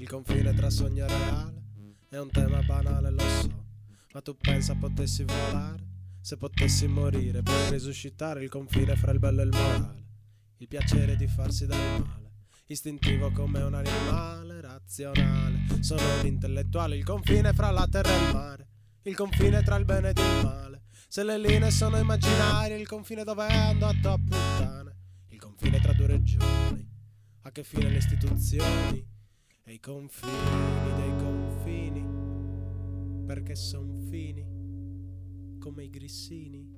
confine tra sogno e reale è un tema banale, lo so, ma tu pensa potessi volare, se potessi morire per risuscitare il confine fra il bello e il morale, il piacere di farsi del male, istintivo come un animale, razionale, sono un intellettuale, il confine fra la terra e il mare, il confine tra il bene ed il male, se le linee sono immaginarie, il confine dove è andato a puttane, il confine tra due regioni, a che fine le istituzioni e i confini dei confini, perché son fini come i grissini.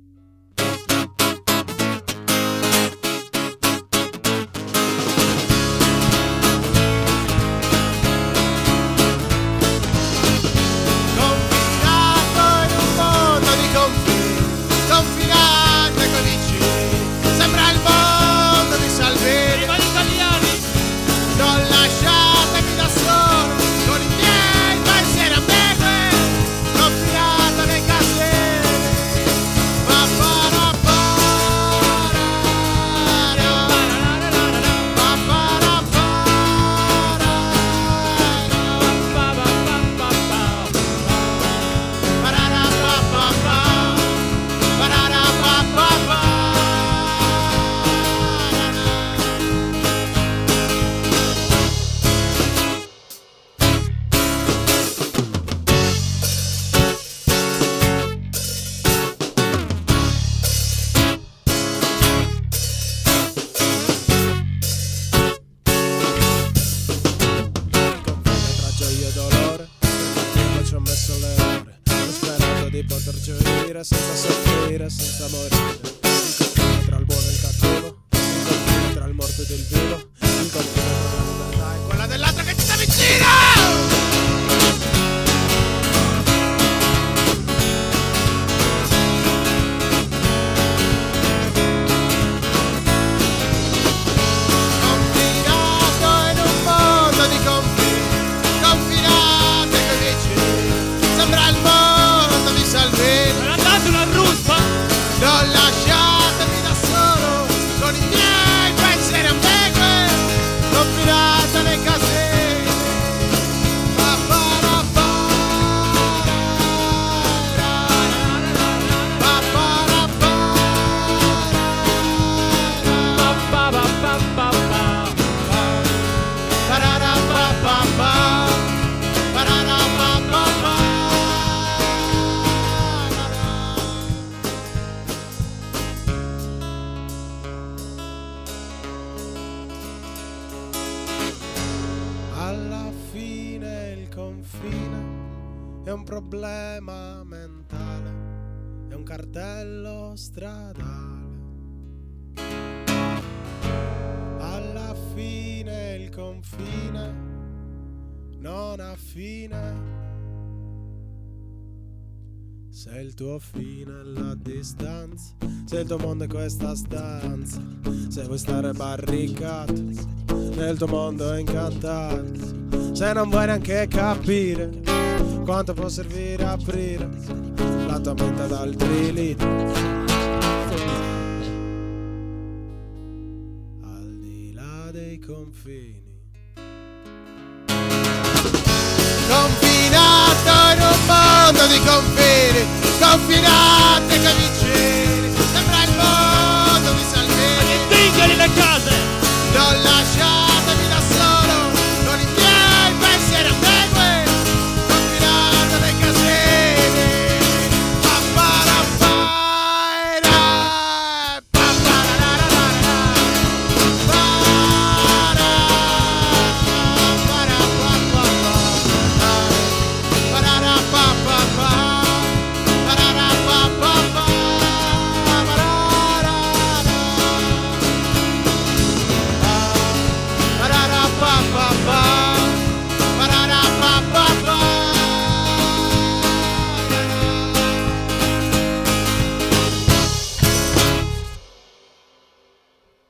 Senza soffrire, senza morire, il confine tra il buono e il cattivo, il confine tra il morto ed il vivo, il confine tra la libertà e quella dell'altro che ti sta vicino! Alla fine il confine è un problema mentale, è un cartello stradale. Alla fine il confine non ha fine, se il tuo fine è la distanza, se il tuo mondo è questa stanza, se vuoi stare barricato nel tuo mondo incantato, se non vuoi neanche capire quanto può servire a aprire la tua mente ad altri liti, al di là dei confini. Confinato in un mondo di confini, sconfinate coi vicini, sembra il mondo di Salvini, Zingari le case, non lasciare